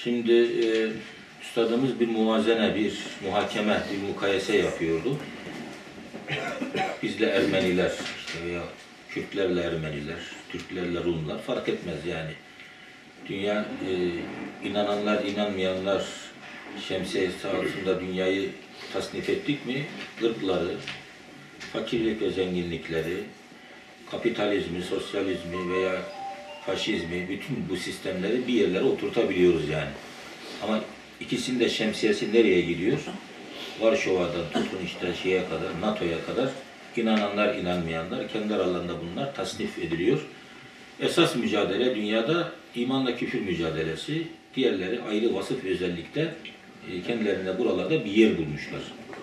Şimdi üstadımız bir muvazene, bir muhakeme, bir mukayese yapıyordu. Bizle Ermeniler, işte veya Kürtlerle Ermeniler, Türklerle Rumlar fark etmez yani. Dünya inananlar, inanmayanlar şemsiyesi altında dünyayı tasnif ettik mi? Irkları, fakirlik ve zenginlikleri, kapitalizmi, sosyalizmi veya faşizmi, bütün bu sistemleri bir yerlere oturtabiliyoruz yani. Ama ikisinin de şemsiyesi nereye gidiyor? Varşova'dan tutun işte şeye kadar, NATO'ya kadar inananlar, inanmayanlar, kendi aralarında bunlar tasnif ediliyor. Esas mücadele dünyada imanla küfür mücadelesi, diğerleri ayrı vasıf özellikte kendilerine buralarda bir yer bulmuşlar.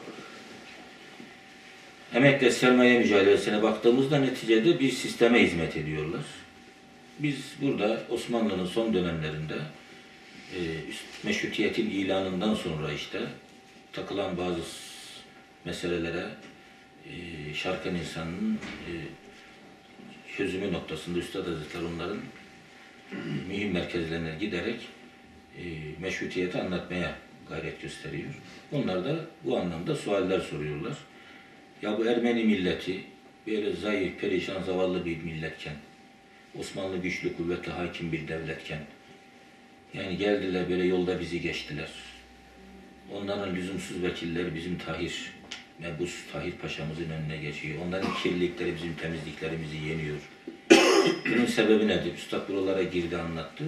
Emekle sermaye mücadelesine baktığımızda neticede bir sisteme hizmet ediyorlar. Biz burada Osmanlı'nın son dönemlerinde meşrutiyetin ilanından sonra işte takılan bazı meselelere şarkın insanının çözümü noktasında Üstad Hazretleri onların mühim merkezlerine giderek meşrutiyeti anlatmaya gayret gösteriyor. Onlar da bu anlamda sualler soruyorlar. Ya bu Ermeni milleti böyle zayıf, perişan, zavallı bir milletken, Osmanlı güçlü, kuvvetli, hakim bir devletken, yani geldiler böyle yolda bizi geçtiler. Onların lüzumsuz vekilleri bizim Mebus Tahir Paşa'mızın önüne geçiyor. Onların kirlilikleri bizim temizliklerimizi yeniyor. Bunun sebebi nedir? Üstad buralara girdi, anlattı.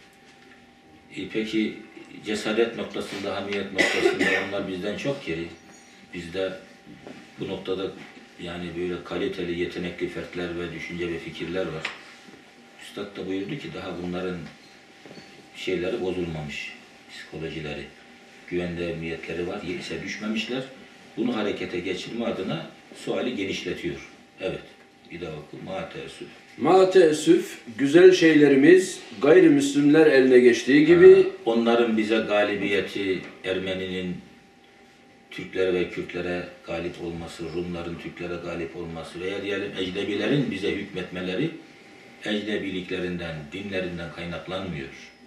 Peki cesaret noktasında, hamiyet noktasında onlar bizden çok geri. Bizde bu noktada yani böyle kaliteli, yetenekli fertler ve düşünce ve fikirler var. Üstad da buyurdu ki daha bunların şeyleri bozulmamış, psikolojileri, güvende emniyetleri var, ise düşmemişler. Bunu harekete geçirme adına suali genişletiyor. Evet, bir daha oku. Ma teessüf. Ma teessüf, güzel şeylerimiz gayrimüslimler eline geçtiği gibi... Onların bize galibiyeti, Ermeninin Türklere ve Kürtlere galip olması, Rumların Türklere galip olması veya diyelim ecnebilerin bize hükmetmeleri ecnebiliklerinden, dinlerinden kaynaklanmıyor.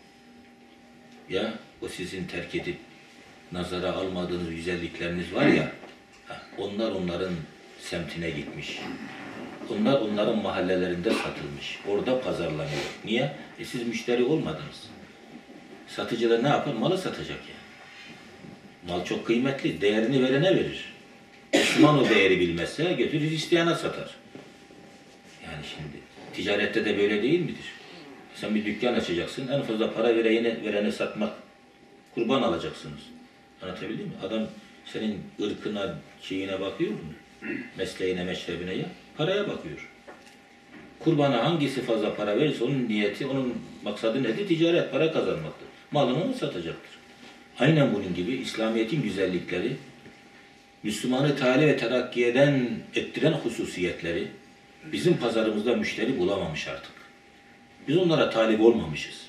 Ya o sizin terk edip nazara almadığınız güzellikleriniz var ya, onlar onların semtine gitmiş. Onlar onların mahallelerinde satılmış. Orada pazarlanıyor. Niye? Siz müşteri olmadınız. Satıcı da ne yapar? Malı satacak yani. Mal çok kıymetli. Değerini verene verir. Müslüman o değeri bilmezse götürür isteyene satar. Yani şimdi ticarette de böyle değil midir? Sen bir dükkan açacaksın. En fazla para verene satmak. Kurban alacaksınız. Anlatabildim mi? Adam senin ırkına, şeyine bakıyor mu? Mesleğine, meşrebine ya. Paraya bakıyor. Kurbana hangisi fazla para verirse onun niyeti, onun maksadı nedir? Ticaret, para kazanmaktır. Malını mı satacaktır? Aynen bunun gibi İslamiyet'in güzellikleri, Müslümanı tali ve terakkiyeden ettiren hususiyetleri bizim pazarımızda müşteri bulamamış artık. Biz onlara talip olmamışız.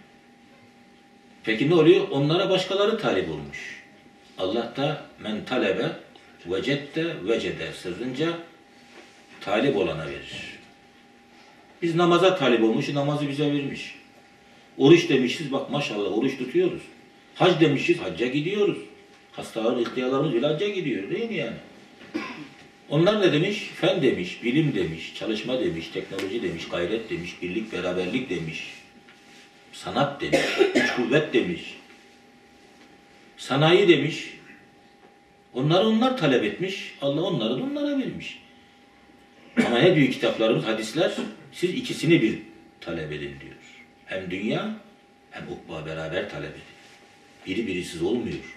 Peki ne oluyor? Onlara başkaları talip olmuş. Allah da men talebe vecette vecede sırrınca talip olana verir. Biz namaza talip olmuşuz, namazı bize vermiş. Oruç demişiz, bak maşallah oruç tutuyoruz. Hac demişiz, hacca gidiyoruz. Hastalarımız, ihtiyarlarımız bile hacca gidiyor değil mi yani? Onlar ne demiş? Fen demiş, bilim demiş, çalışma demiş, teknoloji demiş, gayret demiş, birlik, beraberlik demiş. Sanat demiş, güç kuvvet demiş. Sanayi demiş. Onlar talep etmiş. Allah onları da onlara vermiş. Ama ne diyor kitaplarımız, hadisler? Siz ikisini bir talep edin diyor. Hem dünya hem ukba beraber talep edin. Biri birisiz olmuyor.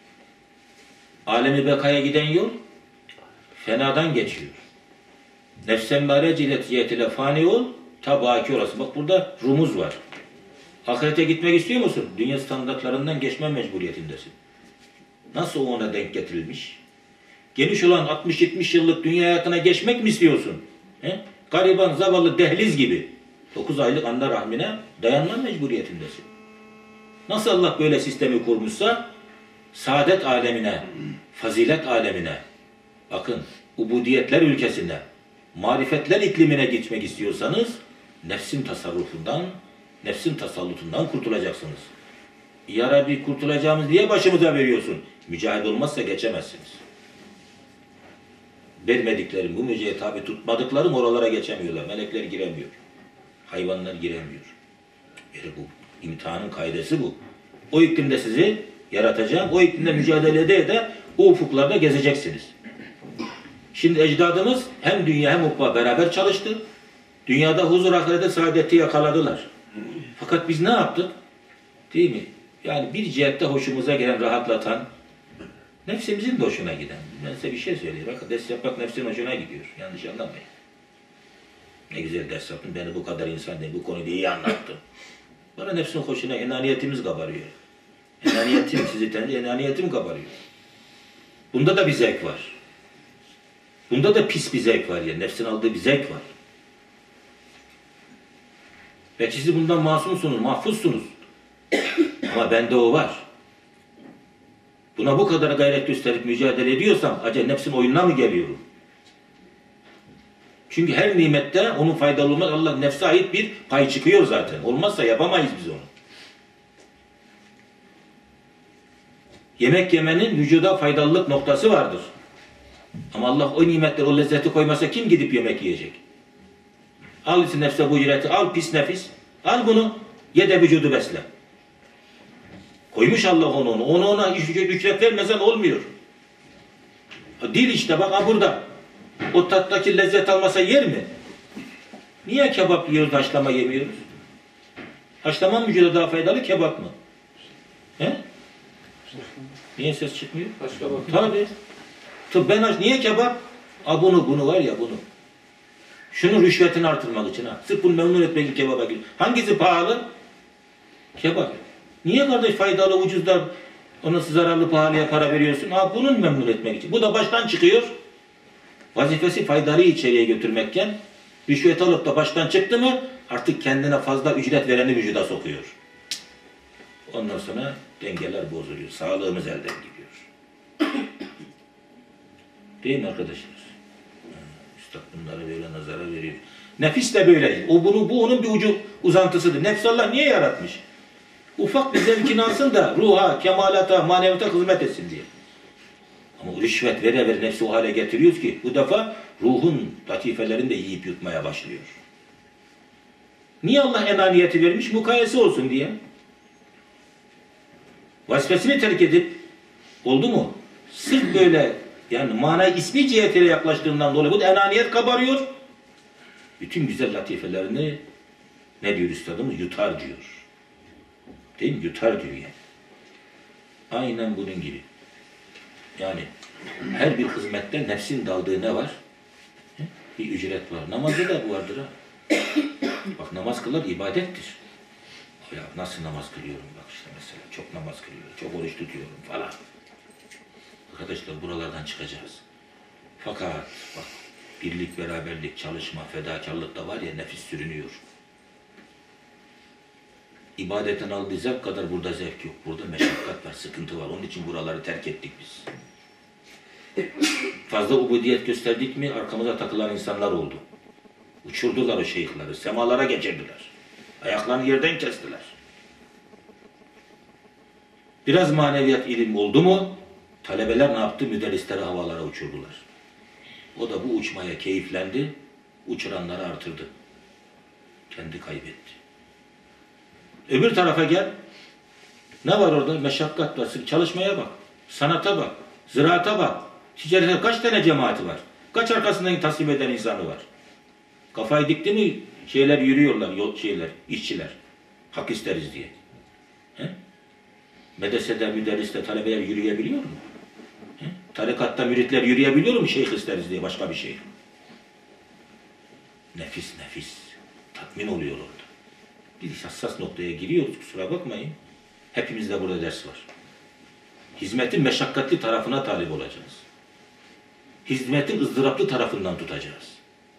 Alemi bekaya giden yol fenadan geçiyor. Nefsen mâre ciletiyetiyle fani ol, ta baki orası. Bak burada rumuz var. Ahirete gitmek istiyor musun? Dünya standartlarından geçme mecburiyetindesin. Nasıl ona denk getirilmiş? Geniş olan 60-70 yıllık dünya hayatına geçmek mi istiyorsun? Gariban, zavallı, dehliz gibi 9 aylık anne rahmine dayanma mecburiyetindesin. Nasıl Allah böyle sistemi kurmuşsa saadet alemine, fazilet alemine, bakın ubudiyetler ülkesine, marifetler iklimine gitmek istiyorsanız nefsin tasarrufundan, nefsin tasallutundan kurtulacaksınız. Ya Rabbi kurtulacağımız diye başımıza veriyorsun. Mücahede olmazsa geçemezsiniz. Vermediklerim, bu müjdeyi tabi tutmadıklarım oralara geçemiyorlar. Melekler giremiyor. Hayvanlar giremiyor. Yani bu imtihanın kaidesi bu. O iklimde sizi yaratacağım. O iklimde mücadele ede o ufuklarda gezeceksiniz. Şimdi ecdadımız hem dünya hem ukba beraber çalıştı. Dünyada huzur, ahirette saadeti yakaladılar. Fakat biz ne yaptık? Değil mi? Yani bir cihette hoşumuza gelen, rahatlatan, nefsimizin de hoşuna giden. Ben size bir şey söyleyeyim. Bakın ders yapmak nefsin hoşuna gidiyor. Yanlış anlamayın. Ne güzel ders yaptın. Beni bu kadar insan değil. Bu konuyu iyi anlattın. Bana nefsin hoşuna, enaniyetimiz kabarıyor. Enaniyetim sizi tencere, enaniyetim kabarıyor. Bunda da bir zevk var. Bunda da pis bir zevk var ya. Nefsin aldığı bir zevk var. Belki siz bundan masumsunuz, mahfuzsunuz. Ama bende o var. Buna bu kadar gayret gösterip mücadele ediyorsam acaba nefsin oyununa mı geliyorum? Çünkü her nimette onun faydalı olmaz. Allah nefse ait bir pay çıkıyor zaten. Olmazsa yapamayız biz onu. Yemek yemenin vücuda faydalılık noktası vardır. Ama Allah o nimetleri, o lezzeti koymasa kim gidip yemek yiyecek? Al nefse bu ücreti, al pis nefis. Al bunu, ye de vücudu besle. Koymuş Allah onu. Ona ücret vermesen olmuyor. Dil işte bak ha burada. O tattaki lezzet almasa yer mi? Niye kebap yiyoruz, haşlama yemiyoruz? Haşlama mı vücuda daha faydalı, kebap mı? He? Niye ses çıkmıyor? Tabii. Niye kebap? Bunu var ya bunu. Şunun rüşvetini artırmak için ha. Sırf bunu memnun etmek için kebaba gidiyor. Hangisi pahalı? Kebap. Niye kardeş faydalı, ucuzda ona zararlı, pahalıya para veriyorsun? Ha bunun memnun etmek için. Bu da baştan çıkıyor. Vazifesi faydalı içeriye götürmekken rüşvet alıp da baştan çıktı mı artık kendine fazla ücret vereni vücuda sokuyor. Ondan sonra dengeler bozuluyor. Sağlığımız elden gidiyor. Değil mi arkadaşlar? Üstad bunları böyle nazara veriyor. Nefis de böyle. Bu onun bir ucu uzantısıdır. Nefs Allah niye yaratmış? Ufak bir zevkini alsın da ruha, kemalata, maneviyata hizmet etsin diye. Ama rüşvet vere nefsi o hale getiriyoruz ki bu defa ruhun latifelerini de yiyip yutmaya başlıyor. Niye Allah enaniyeti vermiş? Mukayese olsun diye. Vazifesini terk edip oldu mu? Sırf böyle yani manayı ismi cihetiyle yaklaştığından dolayı bu da enaniyet kabarıyor. Bütün güzel latifelerini ne diyor üstadımız? Yutar diyor. Değil mi? Yutar diyor yani. Aynen bunun gibi. Yani her bir hizmette nefsin daldığı ne var? Bir ücret var. Namazda da bu vardır ha. Bak namaz kılar ibadettir. Ya nasıl namaz kılıyorum bak işte mesela. Çok namaz kılıyorum, çok oruç tutuyorum falan. Arkadaşlar buralardan çıkacağız. Fakat bak birlik, beraberlik, çalışma, fedakarlık da var ya nefis sürünüyor. İbadetten aldığı zevk kadar burada zevk yok. Burada meşakkat var, sıkıntı var. Onun için buraları terk ettik biz. Fazla ubudiyet gösterdik mi arkamıza takılan insanlar oldu. Uçurdular o şeyhleri, semalara geçirdiler. Ayaklarını yerden kestiler. Biraz maneviyat ilim oldu mu talebeler ne yaptı? Müderrisleri havalara uçurdular. O da bu uçmaya keyiflendi, uçuranları artırdı. Kendi kaybetti. Öbür tarafa gel. Ne var orada? Meşakkat var. Çalışmaya bak. Sanata bak. Ziraata bak. Ticarete kaç tane cemaati var? Kaç arkasından tasvip eden insanı var? Kafayı dikti mi şeyler yürüyorlar, işçiler. Hak isteriz diye. He? Medresede, müderriste talebeler yürüyebiliyor mu? He? Tarikatta müritler yürüyebiliyor mu şeyh isteriz diye başka bir şey? Nefis. Tatmin oluyor orada. Biz hassas noktaya giriyoruz, kusura bakmayın. Hepimizde burada ders var. Hizmetin meşakkatli tarafına talip olacağız. Hizmetin ızdıraplı tarafından tutacağız.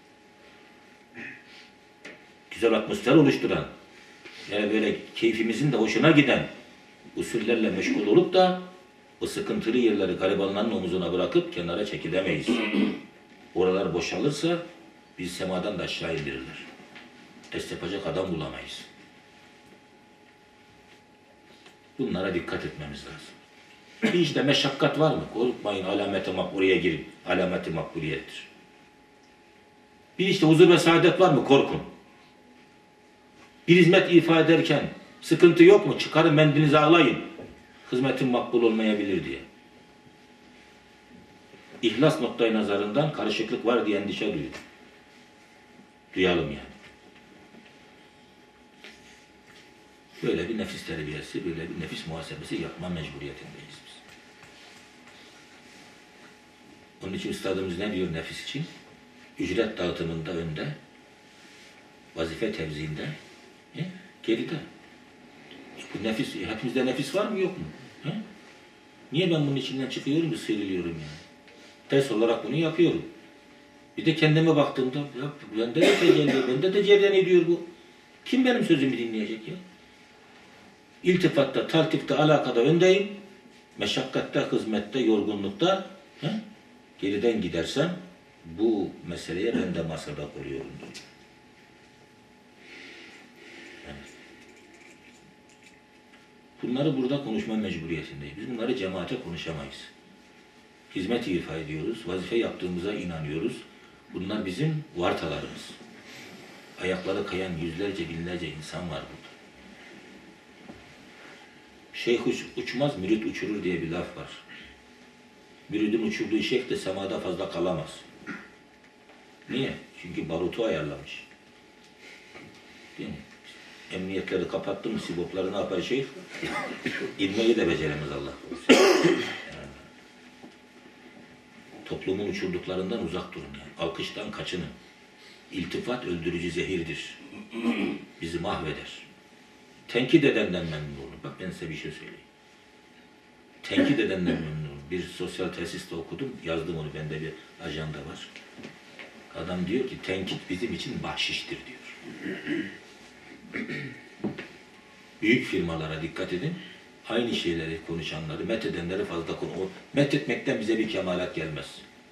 Güzel atmosfer oluşturan, yani böyle keyfimizin de hoşuna giden usullerle meşgul olup da o sıkıntılı yerleri garibanların omuzuna bırakıp kenara çekilemeyiz. Oralar boşalırsa biz semadan da aşağı indirirler. Test yapacak adam bulamayız. Bunlara dikkat etmemiz lazım. Bir işte meşakkat var mı? Korkmayın, alameti makbureye girin. Alameti makburiyettir. Bir işte huzur ve saadet var mı? Korkun. Bir hizmet ifa ederken sıkıntı yok mu? Çıkarın mendilinizi ağlayın. Hizmetin makbul olmayabilir diye. İhlas noktayı nazarından karışıklık var diye endişe duyun. Duyalım yani. Böyle bir nefis terbiyesi, böyle bir nefis muhasebesi yapma mecburiyetindeyiz biz. Onun için üstadımız ne diyor nefis için? Ücret dağıtımında önde, vazife tevziinde, geride. Bu nefis, hepimizde nefis var mı yok mu? He? Niye ben bunun içinden çıkıyorum, sıyrılıyorum yani? Ders olarak bunu yapıyorum. Bir de kendime baktığımda, ya bende de tecelli, bende de cereyan ediyor bu. Kim benim sözümü dinleyecek ya? İltifatta, taltifte, alakada öndeyim. Meşakkatte, hizmette, yorgunlukta geriden gidersem bu meseleye ben de masada oluyorum diyor. Evet. Bunları burada konuşma mecburiyetindeyiz. Biz bunları cemaate konuşamayız. Hizmet ifa ediyoruz, vazife yaptığımıza inanıyoruz. Bunlar bizim vartalarımız. Ayakları kayan yüzlerce, binlerce insan var burada. Şeyh uçmaz, mürit uçurur diye bir laf var. Müridin uçurduğu şeyh de semada fazla kalamaz. Niye? Çünkü barutu ayarlamış. Değil mi? Emniyetleri kapattı mı, sibopları ne yapar şeyh? İlmeği de beceremez Allah. Yani. Toplumun uçurduklarından uzak durun yani. Alkıştan kaçının. İltifat öldürücü zehirdir. Bizi mahveder. Tenkit edenden memnun olun. Bak ben size bir şey söyleyeyim. Tenkit edenden memnun olun. Bir sosyal tesiste okudum, yazdım onu, bende bir ajanda var. Adam diyor ki, tenkit bizim için bahşiştir diyor. Büyük firmalara dikkat edin, aynı şeyleri konuşanları, methedenleri fazla konu. Methetmekten bize bir kemalat gelmez.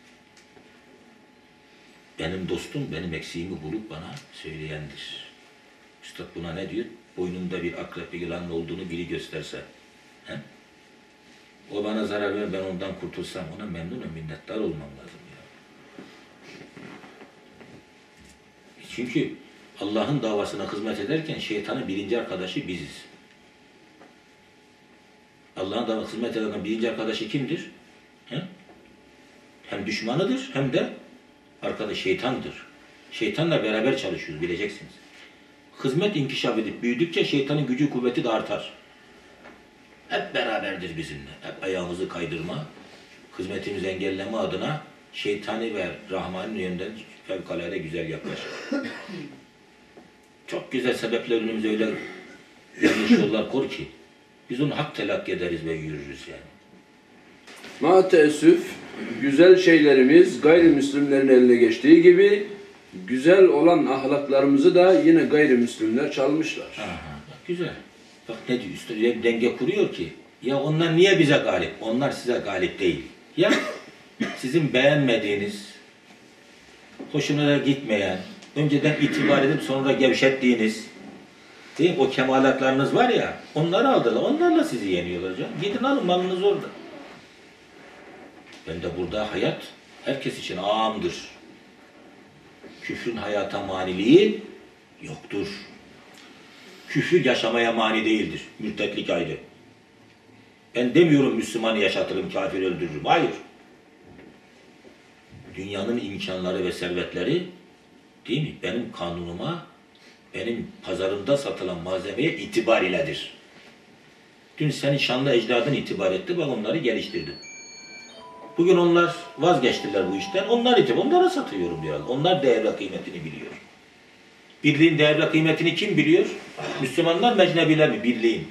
Benim dostum, benim eksiğimi bulup bana söyleyendir. Üstad buna ne diyor? Boynunda bir akrep, bir yılanın olduğunu biri gösterse. He? O bana zarar verir, ben ondan kurtulsam ona memnunum, minnettar olmam lazım ya. Çünkü Allah'ın davasına hizmet ederken şeytanın birinci arkadaşı biziz. Allah'ın davasına hizmet eden birinci arkadaşı kimdir? He? Hem düşmanıdır hem de arkadaş şeytandır. Şeytanla beraber çalışıyoruz, bileceksiniz. Hizmet inkişaf edip büyüdükçe şeytanın gücü kuvveti de artar. Hep beraberdir bizimle. Hep ayağımızı kaydırma, hizmetimizi engelleme adına şeytani ve rahmani yönden fevkalade güzel yaklaşır. Çok güzel sebepler önümüze öyle yanlış yollar kor ki biz onu hak telakki ederiz ve yürürüz yani. Ma teessüf, güzel şeylerimiz gayrimüslimlerin eline geçtiği gibi güzel olan ahlaklarımızı da yine gayrimüslimler çalmışlar. Aha, bak güzel. Bak ne diyor, üstüne bir denge kuruyor ki, ya onlar niye bize galip? Onlar size galip değil. Ya sizin beğenmediğiniz, hoşuna gitmeyen, önceden itibar edip sonra gevşettiğiniz, değil mi? O kemalatlarınız var ya, onları aldılar, onlarla sizi yeniyorlar canım. Gidin alın, malınız orada. Ben de burada hayat herkes için ağamdır. Küfrün hayata maniliği yoktur. Küfür yaşamaya mani değildir. Mürtetlik ayrı. Ben demiyorum Müslümanı yaşatırım, kafir öldürürüm. Hayır. Dünyanın imkanları ve servetleri, değil mi? Benim kanunuma, benim pazarımda satılan malzemeye itibar iledir. Dün senin şanlı ecdadın itibar etti, bak onları geliştirdim. Bugün onlar vazgeçtiler bu işten, onlara satıyorum diyor. Onlar değer ve kıymetini biliyor. Birliğin değer ve kıymetini kim biliyor? Müslümanlar, mecnebiler mi? Birliğin.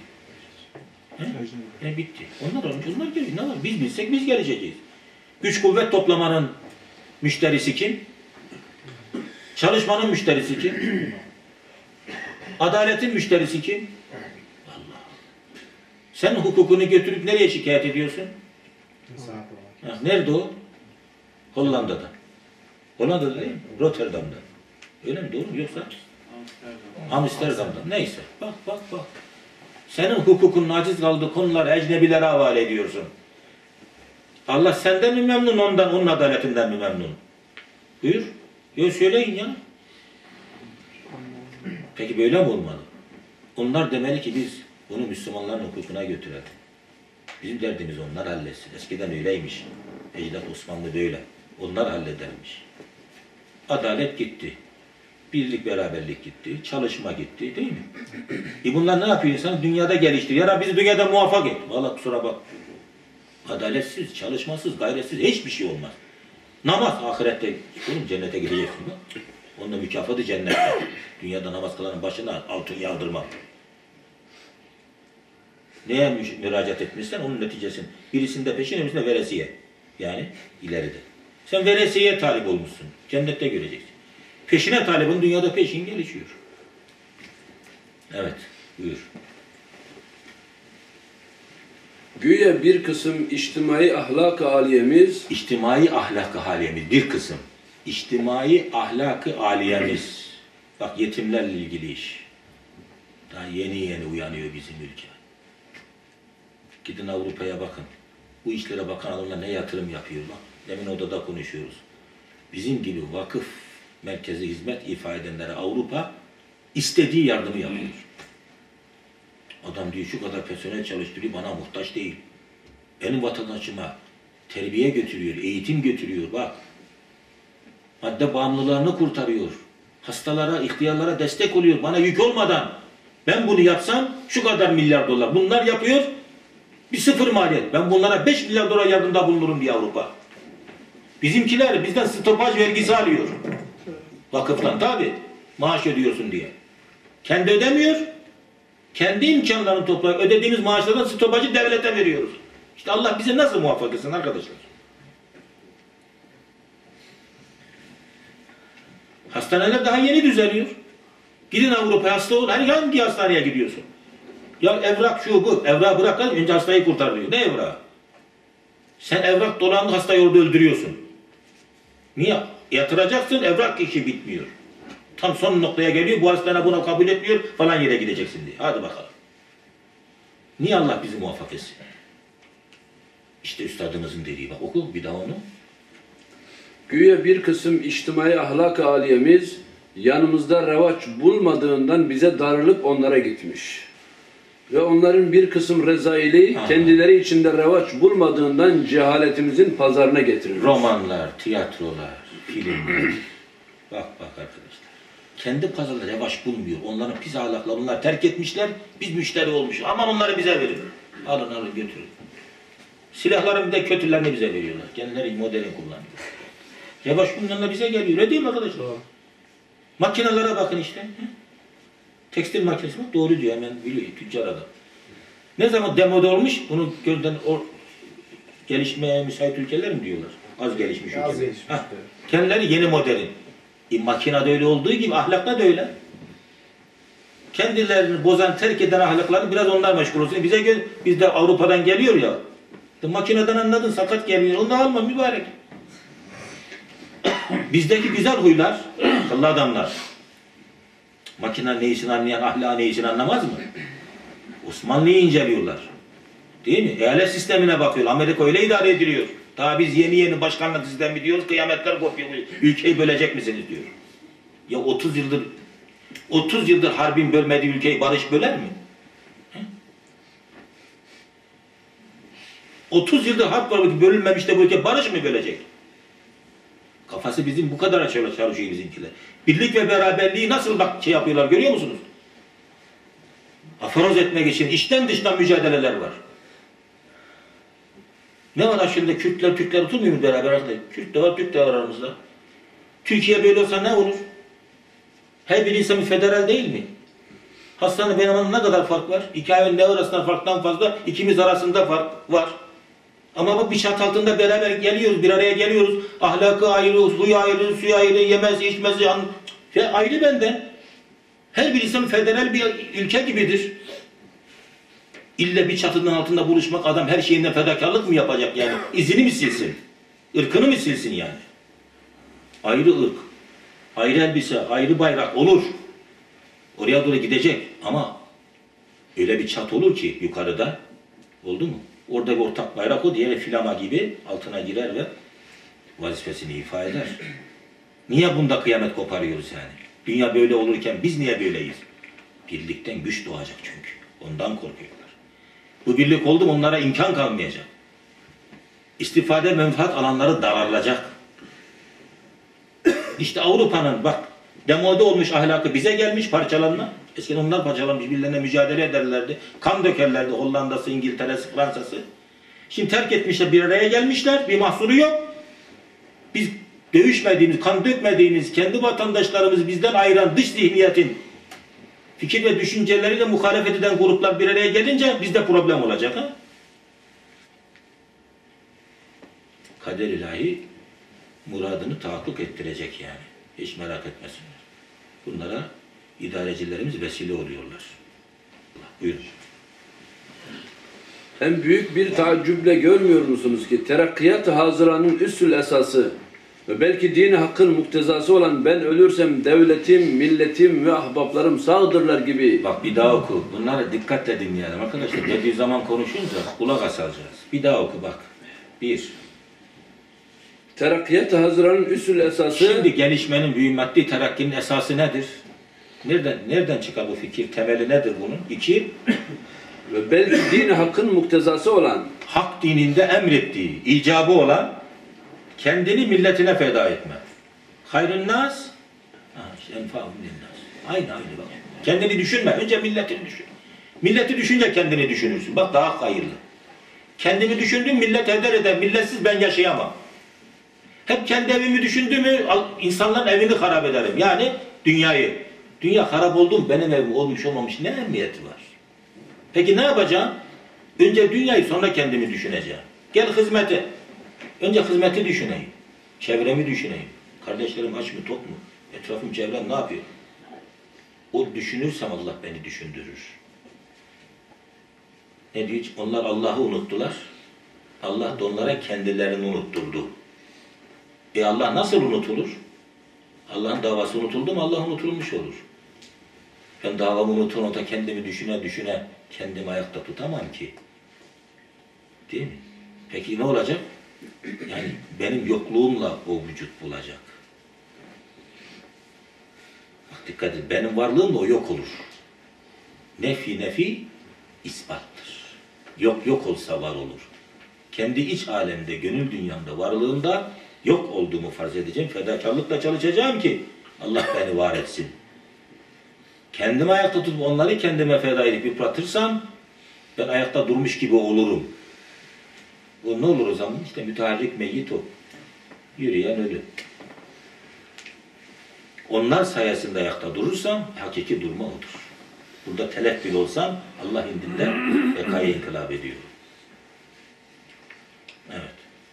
Bitti. Onlar geliyor. Ne var? Biz bilsek biz geleceğiz. Güç kuvvet toplamanın müşterisi kim? Çalışmanın müşterisi kim? Adaletin müşterisi kim? Allah. Sen hukukunu götürüp nereye şikayet ediyorsun? Nerede o? Hollanda'da. Hollanda'da değil mi? Rotterdam'da. Öyle mi? Doğru mu? Yoksa? Amsterdam'da. Neyse. Bak. Senin hukukun aciz kaldığı konuları ecnebilere havale ediyorsun. Allah senden mi memnun, ondan, onun adaletinden mi memnun? Buyur. Yok söyleyin ya. Peki böyle mi olmalı? Onlar demeli ki biz bunu Müslümanların hukukuna götürelim. Bizim derdimiz onlar halletsin. Eskiden öyleymiş. Ecdat Osmanlı böyle. Onlar halledermiş. Adalet gitti. Birlik, beraberlik gitti. Çalışma gitti. Değil mi? Bunlar ne yapıyor insan? Dünyada geliştiriyor. Ya bizi dünyada muvaffak et. Vallahi kusura bak. Adaletsiz, çalışmasız, gayretsiz hiçbir şey olmaz. Namaz ahirette, oğlum cennete gideceksin bak. Onun da mükafatı cennette. Dünyada namaz kılanın başına altın yağdırma. Neye müracaat etmişsen onun neticesini. Birisinde peşin, birisinde veresiye. Yani ileride. Sen veresiyeye talip olmuşsun. Cennette göreceksin. Peşine talibin dünyada peşin gelişiyor. Evet, buyur. Güya bir kısım içtimai ahlak-ı aliyemiz, İçtimai ahlak-ı haliyemiz bir kısım. İçtimai ahlak-ı aliyemiz. Bak yetimlerle ilgili iş. Daha yeni yeni uyanıyor bizim ülke. Gidin Avrupa'ya bakın. Bu işlere bakan adamlar ne yatırım yapıyor bak. Demin odada konuşuyoruz. Bizim gibi vakıf merkezi hizmet ifa edenlere Avrupa istediği yardımı yapıyor. Adam diyor şu kadar personel çalıştırıyor, bana muhtaç değil. Benim vatandaşıma terbiye götürüyor, eğitim götürüyor bak. Madde bağımlılığını kurtarıyor. Hastalara, ihtiyarlara destek oluyor. Bana yük olmadan. Ben bunu yapsam şu kadar milyar dolar. Bunlar yapıyor. Bir sıfır maliyet. Ben bunlara 5 milyar dolar yardımda bulunurum diye Avrupa. Bizimkiler bizden stopaj vergisi alıyor. Vakıftan tabi. Maaş ödüyorsun diye. Kendi ödemiyor. Kendi imkanlarını toplayıp ödediğimiz maaşlardan stopajı devlete veriyoruz. İşte Allah bize nasıl muvaffak etsin arkadaşlar? Hastaneler daha yeni düzeliyor. Gidin Avrupa'ya hasta olun. Hangi hastaneye gidiyorsun? Ya evrak şu bu. Evrak bırak. Önce hastayı kurtar diyor. Ne evrağı? Sen evrak dolanlı hastayı orada öldürüyorsun. Niye? Yatıracaksın, evrak işi bitmiyor. Tam son noktaya geliyor, bu hastane buna kabul etmiyor, falan yere gideceksin diye. Hadi bakalım. Niye Allah bizi muvaffak etsin? İşte üstadımızın dediği bak, oku bir daha onu. güya bir kısım içtimai ahlak-ı aliyemiz yanımızda revaç bulmadığından bize darılıp onlara gitmiş. Ve onların bir kısım rezaili kendileri içinde revaç bulmadığından cehaletimizin pazarına getirilmiş. Romanlar, tiyatrolar, filmler. Bak arkadaşlar. Kendi pazarında revaç bulmuyor. Onların pis ahlakla onlar terk etmişler. Biz müşteri olmuş. Aman onları bize verin. Alın götürün. Silahların bir de kötülerini bize veriyorlar. Kendileri modern kullanıyor. Revaç bunlarla bize geliyor. Öyle değil mi arkadaşlar? Makinelere bakın işte. Tekstil makinesi mi? Doğru diyor, hemen biliyor tüccar adam. Ne zaman demode olmuş, bunu gözden gelişmeye müsait ülkeler mi diyorlar? Az gelişmiş ülkeler. Az gelişmiş. Kendileri yeni modern. Makinede öyle olduğu gibi ahlakta da öyle. Kendilerini bozan, terk eden ahlakları biraz onlar meşgul olsun. Biz de Avrupa'dan geliyor ya. Makineden anladın, sakat geliyor. Onu da alma mübarek. Bizdeki güzel huylar, akıllı adamlar. Makine neyisini anlayan, ahlakı neyisini anlamaz mı? Osmanlı'yı inceliyorlar. Değil mi? Eyalet sistemine bakıyor. Amerika öyle idare ediliyor. Daha biz yeni başkanlık sistemi diyoruz, kıyametler kopuyor. Ülkeyi bölecek misiniz diyor. Ya 30 yıldır harbin bölmediği ülkeyi barış böler mi? He? 30 yıldır harp var, bölünmemiş de bu ülke barış mı bölecek? Kafası bizim bu kadar çalışıyor bizimkiler. Birlik ve beraberliği nasıl bak yapıyorlar görüyor musunuz? Aforoz etmek için içten dıştan mücadeleler var. Ne var aşırıda Türkler oturmuyor mu beraber? Kürt de var, Türk de var aramızda. Türkiye böyle olsa ne olur? Her bir insan federal değil mi? Hastane benim aramda ne kadar fark var? İki ailenin ne arasında farktan fazla, ikimiz arasında fark var. Ama bak bir çatı altında beraber geliyoruz, bir araya geliyoruz. Ahlakı ayrı, huyu ayrı, suyu ayrı, yemez, içmez, ayrı benden. Her bir insan federal bir ülke gibidir. İlle bir çatının altında buluşmak, adam her şeyinden fedakarlık mı yapacak yani? İzini mi silsin? Irkını mı silsin yani? Ayrı ırk, ayrı elbise, ayrı bayrak olur. Oraya doğru gidecek ama öyle bir çat olur ki yukarıda, oldu mu? Orada bir ortak bayrak o, diğeri filama gibi altına girer ve vazifesini ifa eder. Niye bunda kıyamet koparıyoruz yani? Dünya böyle olurken biz niye böyleyiz? Birlikten güç doğacak çünkü. Ondan korkuyorlar. Bu birlik oldu mu onlara imkan kalmayacak. İstifade menfaat alanları daralacak. İşte Avrupa'nın bak demode olmuş ahlakı bize gelmiş parçalanma. Eskiden onlar parçalanmış, birbirlerine mücadele ederlerdi. Kan dökerlerdi Hollanda'sı, İngiltere'si, Fransa'sı. Şimdi terk etmişler, bir araya gelmişler. Bir mahsuru yok. Biz dövüşmediğimiz, kan dökmediğimiz, kendi vatandaşlarımızı bizden ayıran dış zihniyetin fikir ve düşünceleriyle muhalefet eden gruplar bir araya gelince bizde problem olacak. Ha? Kader ilahi muradını tahakkuk ettirecek yani. Hiç merak etmesinler. Bunlara idarecilerimiz vesile oluyorlar. Buyurun. Hem büyük bir taaccüple görmüyor musunuz ki terakkiyat-ı hazıranın üssül esası ve belki dini hakkın muktezası olan ben ölürsem devletim, milletim ve ahbaplarım sağdırlar gibi. Bak bir daha oku. Bunları dikkatle dinleyelim arkadaşlar. Bediüzzaman konuşunca kulak asacağız. Bir daha oku bak. Bir. Terakkiyat-ı hazıranın üssül esası. Şimdi gelişmenin, büyük maddi terakkinin esası nedir? Nereden çıkar bu fikir? Temeli nedir bunun? İki. Ve belki dini hakkın muktezası olan, Hak dininde emrettiği, icabı olan kendini milletine feda etme. Hayrın nas, enfâhum linnas. Aynı bak. Kendini düşünme. Önce milletini düşün. Milleti düşünce kendini düşünürsün. Bak daha hayırlı. Kendimi düşündüm, millet eder. Milletsiz ben yaşayamam. Hep kendi evimi düşündüm mü insanların evini harap ederim. Yani dünyayı. Dünya harap oldu mu benim evim olmuş olmamış ne emniyeti var? Peki ne yapacağım? Önce dünyayı sonra kendimi düşüneceğim. Gel hizmete. Önce hizmeti düşüneyim. Çevremi düşüneyim. Kardeşlerim aç mı tok mu? Etrafım çevrem ne yapıyor? O düşünürsem Allah beni düşündürür. Ne diyor? Onlar Allah'ı unuttular. Allah da onlara kendilerini unutturdu. Allah nasıl unutulur? Allah'ın davası unutuldu mu Allah unutulmuş olur. Ben davamı unuturum da kendimi düşüne kendimi ayakta tutamam ki. Değil mi? Peki ne olacak? Yani benim yokluğumla o vücut bulacak. Bak dikkat et. Benim varlığımla o yok olur. Nefi ispattır. Yok olsa var olur. Kendi iç alemde, gönül dünyamda, varlığımda yok olduğumu farz edeceğim. Fedakarlıkla çalışacağım ki Allah beni var etsin. Kendimi ayakta tutup onları kendime feda edip yıpratırsam ben ayakta durmuş gibi olurum. O ne olur o zaman? İşte müteharrik meyyit o. Yürüyen ölü. Onlar sayesinde ayakta durursam hakiki durma odur. Burada telef bile olsam Allah indinde bekaya inkılap ediyor. Evet.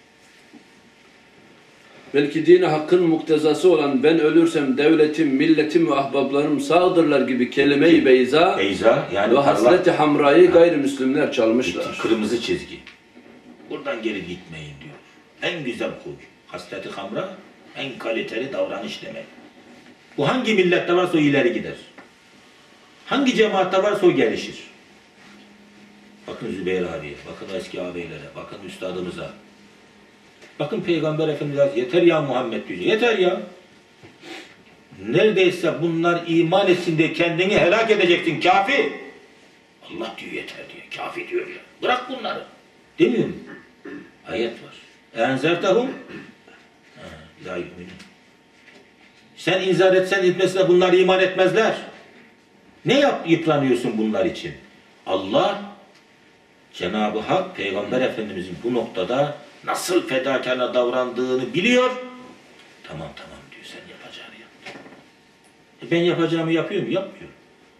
Belki dini hakkın muktezası olan ben ölürsem devletim, milletim ve ahbaplarım sağdırlar gibi kelime-i beyza yani ve hasreti hamrayı gayrimüslimler çalmışlar. Kırmızı çizgi. Buradan geri gitmeyin diyor. En güzel huy. Hasreti hamra en kaliteli davranış demek. Bu hangi millette varsa o ileri gider. Hangi cemaatte varsa o gelişir. Bakın Zübeyir abiye, bakın eski ağabeylere, bakın üstadımıza. Bakın Peygamber Efendimiz yeter ya Muhammed diyor. Yeter ya. Neredeyse bunlar iman etsin diye kendini helak edeceksin kafir. Allah diyor yeter diyor. Kafir diyor ya. Bırak bunları. Demiyor mu? Ayet var. Enzertehum la yu'minun. Sen inzar etsen etmesine bunlar iman etmezler. Ne yıpranıyorsun bunlar için? Allah Cenab-ı Hak Peygamber Efendimizin bu noktada nasıl fedakarla davrandığını biliyor. Tamam diyor sen yapacağını yap. Ben yapacağımı yapıyor mu? Yapmıyorum.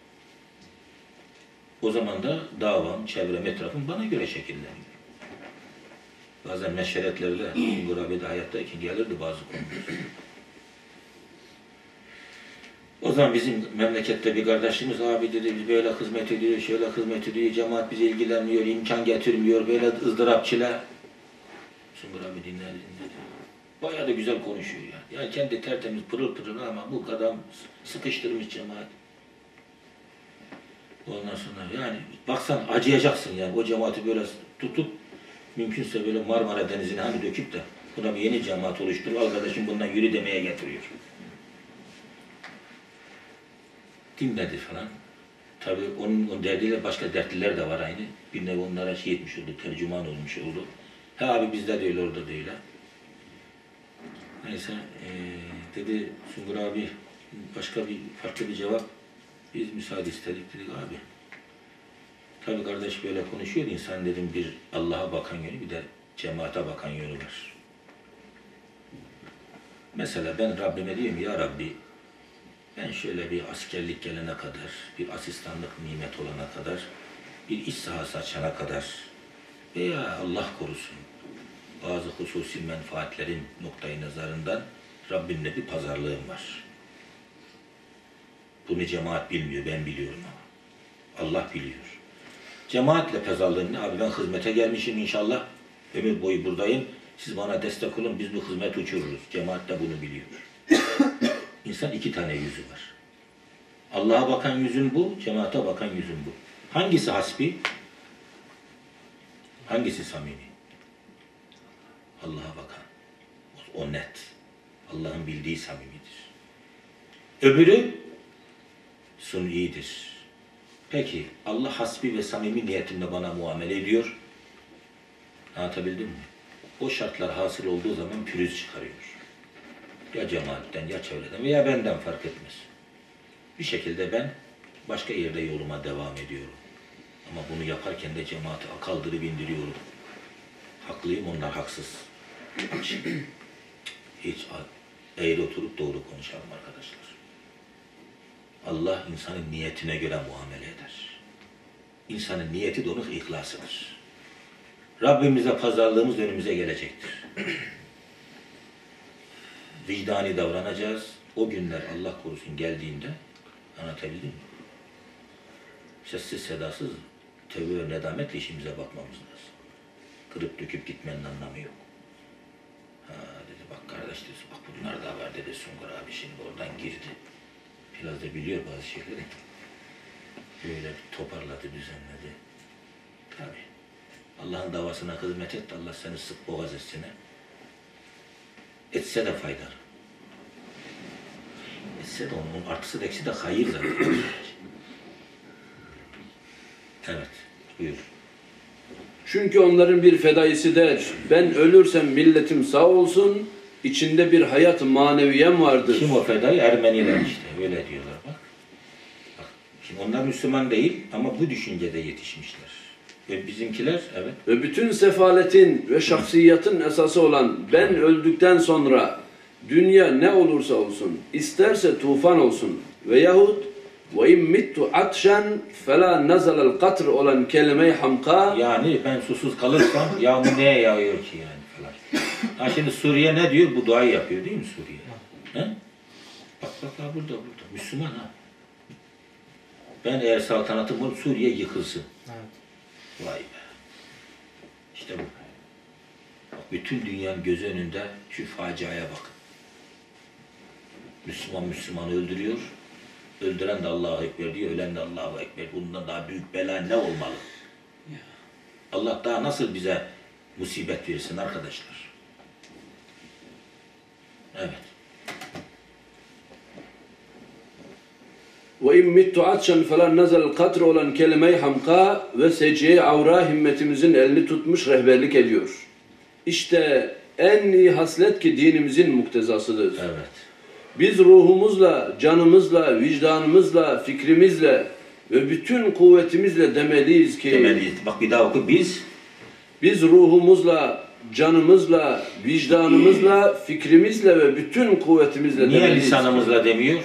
O zaman da davam, çevrem, etrafım bana göre şekilleniyor. Bazen meşveretlerle gurabede hayattayken gelirdi bazı konular. O zaman bizim memlekette bir kardeşimiz abi dedi biz böyle hizmet ediyor, şöyle hizmet ediyor, cemaat bize ilgilenmiyor, imkan getirmiyor, böyle ızdırapçılar. Sungur abi dinledi. Bayağı da güzel konuşuyor ya. Yani kendi tertemiz pırıl pırıl ama bu kadar sıkıştırmış cemaat. Ondan sonra yani baksan acıyacaksın yani o cemaati böyle tutup mümkünse böyle Marmara Denizi'ne hani döküp de buna bir yeni cemaat oluştur, arkadaşım bundan yürü demeye getiriyor. Dinledi falan. Tabii onun derdiyle başka dertliler de var aynı. Bir nevi onlara şey etmiş oldu, tercüman olmuş oldu. Ha abi bizde de öyle, orada da öyle. Neyse, dedi Sungur abi başka bir farklı bir cevap. Biz müsaade istedik dedik abi. Tabii kardeş böyle konuşuyor insan dedim bir Allah'a bakan yönü bir de cemaate bakan yönü var. Mesela ben Rabbime diyorum ya Rabbi ben şöyle bir askerlik gelene kadar, bir asistanlık nimet olana kadar, bir iş sahası açana kadar veya Allah korusun bazı hususi menfaatlerin noktayı nazarından Rabbimle bir pazarlığım var. Bunu cemaat bilmiyor, ben biliyorum ama. Allah biliyor. Cemaatle pazarlığım ne? Abi ben hizmete gelmişim inşallah. Ömür boyu buradayım. Siz bana destek olun, biz bu hizmeti uçururuz. Cemaat de bunu biliyor. İnsan iki tane yüzü var. Allah'a bakan yüzün bu, cemaate bakan yüzün bu. Hangisi hasbi? Hangisi samimi? Allah'a bakan. O net. Allah'ın bildiği samimidir. Öbürü sunidir. Peki Allah hasbi ve samimi niyetimle bana muamele ediyor. Anlatabildim mi? O şartlar hasıl olduğu zaman pürüz çıkarıyor. Ya cemaatten ya çevreden veya benden fark etmez. Bir şekilde ben başka yerde yoluma devam ediyorum. Ama bunu yaparken de cemaati kaldırıp indiriyorum. Haklıyım, onlar haksız. Hiç eğri oturup doğru konuşalım arkadaşlar. Allah insanın niyetine göre muamele eder. İnsanın niyeti de onun ihlasıdır. Rabbimize pazarlığımız önümüze gelecektir. Vicdani davranacağız. O günler Allah korusun geldiğinde anlatabildim mi? Sessiz sedasız tevbe ve nedametle işimize bakmamız lazım. Kırıp döküp gitmenin anlamı yok. Ha dedi bak kardeş dedi, bak bunlar da var dedi Sungur abi şimdi oradan girdi. Biraz da biliyor bazı şeyleri. Böyle toparladı, düzenledi. Tabii. Allah'ın davasına hizmet et, Allah seni sık boğaz etsene. Etse de faydalı. Etse de onun artısı da eksi de hayır zaten. Evet, buyur. Çünkü onların bir fedaisi der. Ben ölürsem milletim sağ olsun, içinde bir hayat maneviyem vardır. Kim o fedai? Ermeniler işte, öyle diyorlar bak. Bak. Şimdi onlar Müslüman değil ama bu düşüncede yetişmişler. Ve bizimkiler, evet. Ve bütün sefaletin ve şahsiyetin esası olan ben öldükten sonra dünya ne olursa olsun, isterse tufan olsun veyahut ve immittu atşen fela nazalel katr olan kelime-i hamka Yani ben susuz kalırsam yağmur neye yağıyor ki yani falan. Ha şimdi Suriye ne diyor? Bu duayı yapıyor değil mi Suriye? He? Bak ha burada. Müslüman ha. Ben eğer saltanatım olur Suriye yıkılsın. Evet. Vay be. İşte bu. Bak, bütün dünyanın gözü önünde şu faciaya bakın. Müslümanı öldürüyor. Öldüren de Allahu Ekber diyor, ölen de Allahu Ekber. Bundan daha büyük bela ne olmalı? Allah daha nasıl bize musibet verirsin arkadaşlar? Evet. ve immittu atşen fela nazalel katr olan kelime-i hamka ve secde-i avra himmetimizin elini tutmuş rehberlik ediyor. İşte en iyi haslet ki dinimizin muktezasıdır. Evet. Biz ruhumuzla, canımızla, vicdanımızla, fikrimizle ve bütün kuvvetimizle demeliyiz ki Demeliyiz. Bak bir daha oku. Biz ruhumuzla, canımızla, vicdanımızla, fikrimizle ve bütün kuvvetimizle Niye demeliyiz lisanımızla demiyor?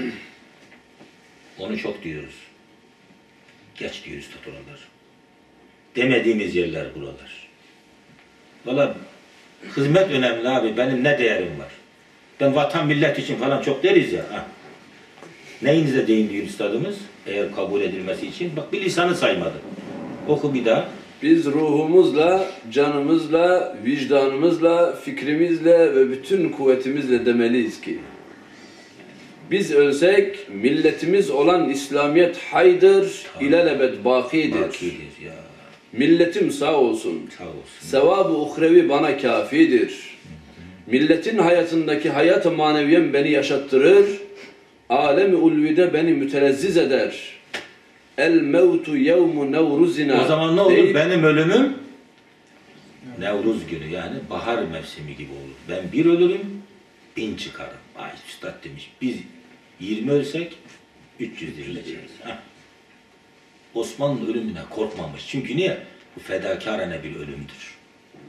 Onu çok diyoruz. Geç diyoruz oralar. Demediğimiz yerler buralar. Valla hizmet önemli abi. Benim ne değerim var? Ben vatan millet için falan çok deriz ya. Ha. Neyinize değin diyor üstadımız? Eğer kabul edilmesi için. Bak bir lisanı saymadı. Oku bir daha. Biz ruhumuzla, canımızla, vicdanımızla, fikrimizle ve bütün kuvvetimizle demeliyiz ki Biz ölsek milletimiz olan İslamiyet haydır, ilelebet bakidir. Bakidir ya. Milletim sağ olsun. Sağ olsun. Sevab-ı uhrevi bana kafidir. Milletin hayatındaki hayat-ı maneviyen beni yaşattırır. Alem-i ulvide beni mütelezziz eder. El mevtu yevmu nevruzina. O zaman ne olur? deyip, Benim ölümüm Nevruz günü, yani bahar mevsimi gibi olur. Ben bir ölürüm, 1000 çıkarım. Ay üstad demiş, biz 20 ölsek 300 dirileceğiz. Osmanlı ölümüne korkmamış. Çünkü niye? Bu fedakarane bir ölümdür.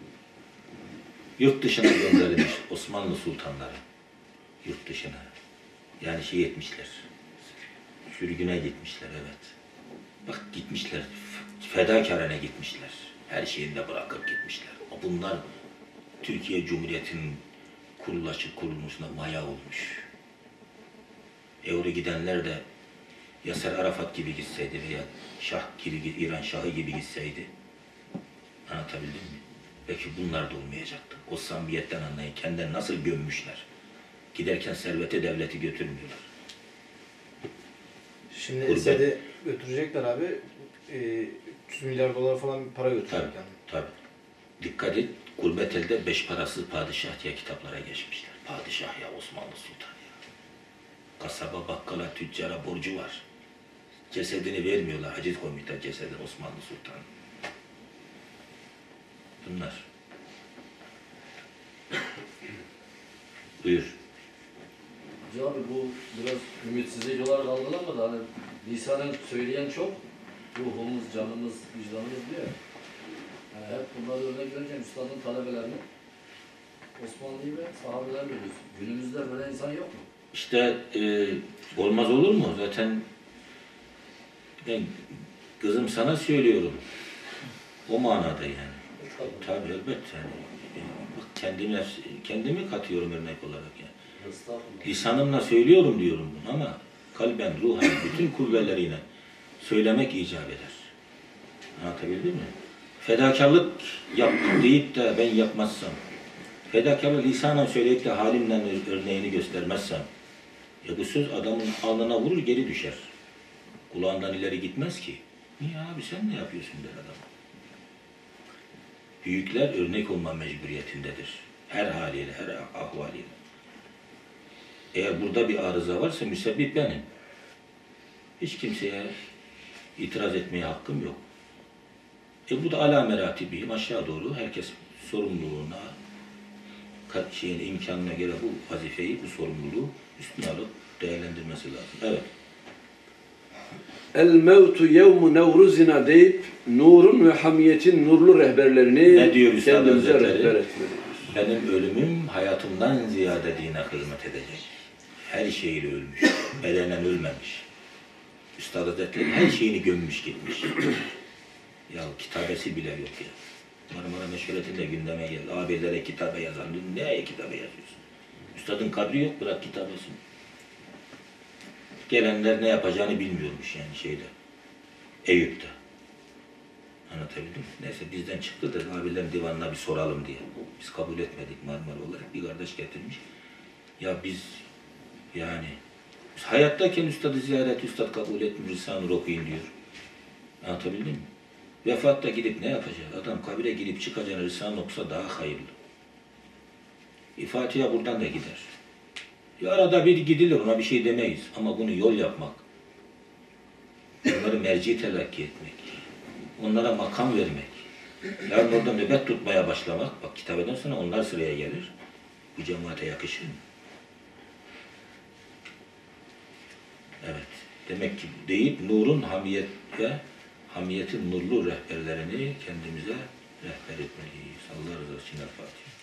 Yurt dışına gönderilmiş Osmanlı sultanları. Yurt dışına. Yani etmişler. Sürgüne gitmişler, evet. Bak gitmişler. Fedakarane gitmişler. Her şeyini de bırakıp gitmişler. Bunlar Türkiye Cumhuriyeti'nin kurulmasına maya olmuş. Oraya gidenler de Yasser Arafat gibi gitseydi veya Şah gibi, İran Şahı gibi gitseydi, anlatabildim mi? Belki bunlar da olmayacaktı. O samimiyetten anlayın, kendilerini nasıl gömmüşler. Giderken serveti devleti götürmüyorlar. Şimdi Gurbet. Esed'i götürecekler abi. 300 milyar dolar falan bir para götürecek Tabii, yani. tabii. Dikkat et, gurbet elde 5 parasız padişah diye kitaplara geçmişler. Padişah ya, Osmanlı Sultanı ya. Kasaba, bakkala, tüccara borcu var. Cesedini vermiyorlar. Haciz koymuşlar cesedini Osmanlı Sultanı. Bunlar. Buyur. Hacı abi bu biraz ümitsizlik olarak algılanmadı. Hani lisanen söyleyen çok, ruhumuz, canımız, vicdanımız diyor. Yani hep bunları örnek verirken üstadın talebelerini Osmanlı'yı ve sahabeler veriyoruz. Günümüzde böyle insan yok mu? İşte olmaz olur mu? Zaten ben kızım sana söylüyorum. O manada yani. Tabii elbet yani. Bak kendimi katıyorum örnek olarak yani. Estağfurullah. Lisanımla söylüyorum diyorum bunu ama kalben, ruhen, bütün kuvveleriyle söylemek icap eder. Anlatabildim mi? Fedakarlık yaptım deyip de ben yapmazsam, fedakarlık lisanla söyleyip de halimle örneğini göstermezsem, bu söz adamın alnına vurur, geri düşer. Kulağından ileri gitmez ki. Niye abi, sen ne yapıyorsun der adam. Büyükler örnek olma mecburiyetindedir. Her haliyle, her ahvaliyle. Eğer burada bir arıza varsa müsebbip benim. Hiç kimseye itiraz etmeye hakkım yok. Bu da ala meratibiyim, aşağı doğru herkes sorumluluğuna, imkanına göre bu vazifeyi, bu sorumluluğu üstüne alıp değerlendirmesi lazım. Evet. El mevtu yevmu nevruzina deyip nurun ve hamiyetin nurlu rehberlerini Ne diyor Üstad kendimize Hazretleri? rehber etmeliyiz. Benim ölümüm hayatımdan ziyade dine hizmet edecek. Her şeyiyle ölmüş, bedenen ölmemiş. Üstad Hazretleri her şeyini gömmüş gitmiş. Ya kitabesi bile yok ya. Marmara Meşgulat'ın da gündeme geldi. Abilere kitabe yazan, ne kitabe yazıyorsun? Üstadın kadri yok, bırak kitabesini. Gelenler ne yapacağını bilmiyormuş yani Eyüp'te. Anlatabildim mi? Neyse bizden çıktı da abilerin divanına bir soralım diye. Biz kabul etmedik Marmara olarak. Bir kardeş getirmiş. Ya biz yani hayattayken üstadı ziyaret, üstad kabul etmiyor, Risale-i Nur okuyun diyor. Anlatabildim mi? Vefatta gidip ne yapacak? Adam kabire gidip çıkacağını Risale-i Nur okusa daha hayırlı. Fatiha buradan da gider. Ya arada bir gidilir, ona bir şey demeyiz. Ama bunu yol yapmak, onları merci telakki etmek, onlara makam vermek, yarın orada nöbet tutmaya başlamak, bak kitabeden sonra onlar sıraya gelir. Bu cemaate yakışır mı? Evet. Demek ki deyip nurun hamiyetin nurlu rehberlerini kendimize rehber etmeliyiz. Allah razı olsun. Fatiha.